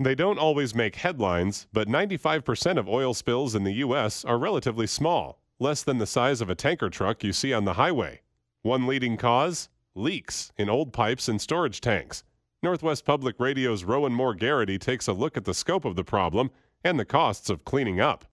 They don't always make headlines, but 95% of oil spills in the U.S. are relatively small, less than the size of a tanker truck you see on the highway. One leading cause? Leaks in old pipes and storage tanks. Northwest Public Radio's Rowan Moore Garrity takes a look at the scope of the problem and the costs of cleaning up.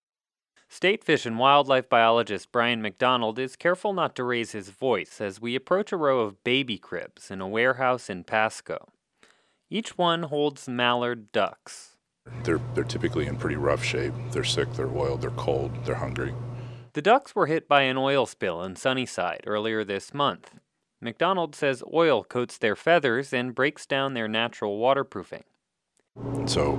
State Fish and Wildlife biologist Brian McDonald is careful not to raise his voice as we approach a row of baby cribs in a warehouse in Pasco. Each one holds mallard ducks. They're typically in pretty rough shape. They're sick, they're oiled, they're cold, they're hungry. The ducks were hit by an oil spill in Sunnyside earlier this month. McDonald says oil coats their feathers and breaks down their natural waterproofing. So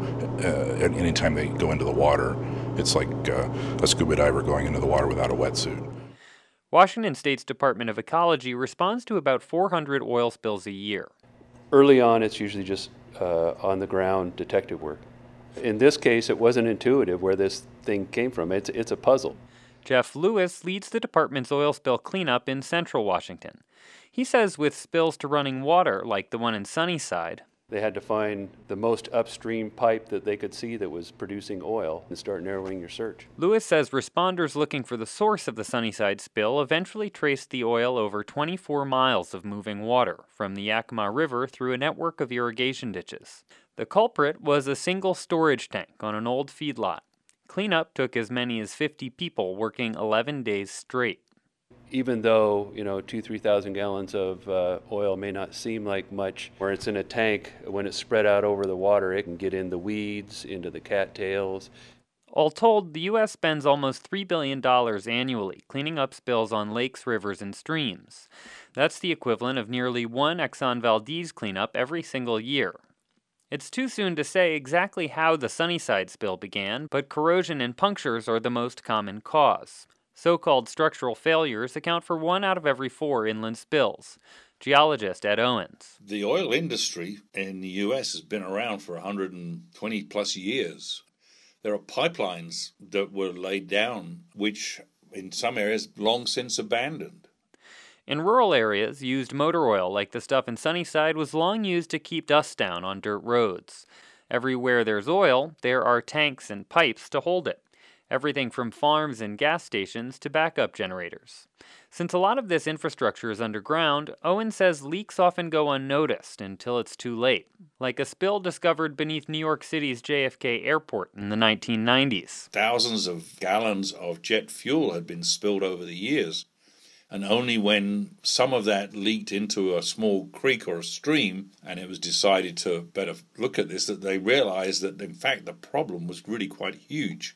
anytime they go into the water, it's like a scuba diver going into the water without a wetsuit. Washington State's Department of Ecology responds to about 400 oil spills a year. Early on, it's usually just on-the-ground detective work. In this case, it wasn't intuitive where this thing came from. It's a puzzle. Jeff Lewis leads the department's oil spill cleanup in central Washington. He says with spills to running water, like the one in Sunnyside, they had to find the most upstream pipe that they could see that was producing oil and start narrowing your search. Lewis says responders looking for the source of the Sunnyside spill eventually traced the oil over 24 miles of moving water from the Yakima River through a network of irrigation ditches. The culprit was a single storage tank on an old feedlot. Cleanup took as many as 50 people working 11 days straight. Even though, 2,000-3,000 gallons of oil may not seem like much, where it's in a tank, when it's spread out over the water, it can get in the weeds, into the cattails. All told, the U.S. spends almost $3 billion annually cleaning up spills on lakes, rivers, and streams. That's the equivalent of nearly one Exxon Valdez cleanup every single year. It's too soon to say exactly how the Sunnyside spill began, but corrosion and punctures are the most common cause. So-called structural failures account for 1 out of every 4 inland spills. Geologist Ed Owens. The oil industry in the U.S. has been around for 120 plus years. There are pipelines that were laid down, which in some areas long since abandoned. In rural areas, used motor oil like the stuff in Sunnyside was long used to keep dust down on dirt roads. Everywhere there's oil, there are tanks and pipes to hold it. Everything from farms and gas stations to backup generators. Since a lot of this infrastructure is underground, Owen says leaks often go unnoticed until it's too late, like a spill discovered beneath New York City's JFK Airport in the 1990s. Thousands of gallons of jet fuel had been spilled over the years, and only when some of that leaked into a small creek or a stream, and it was decided to better look at this, that they realized that in fact the problem was really quite huge.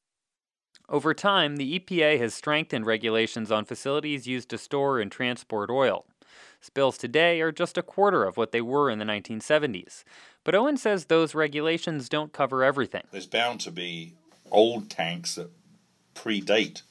Over time, the EPA has strengthened regulations on facilities used to store and transport oil. Spills today are just a quarter of what they were in the 1970s. But Owen says those regulations don't cover everything. There's bound to be old tanks that predate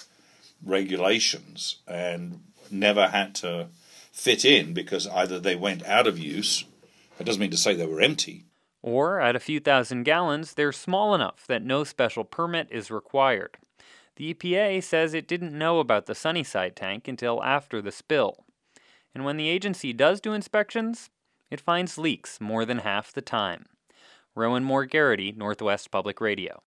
regulations and never had to fit in because either they went out of use, that doesn't mean to say they were empty, or at a few thousand gallons, they're small enough that no special permit is required. The EPA says it didn't know about the Sunnyside tank until after the spill. And when the agency does do inspections, it finds leaks more than half the time. Rowan Moore Garrity, Northwest Public Radio.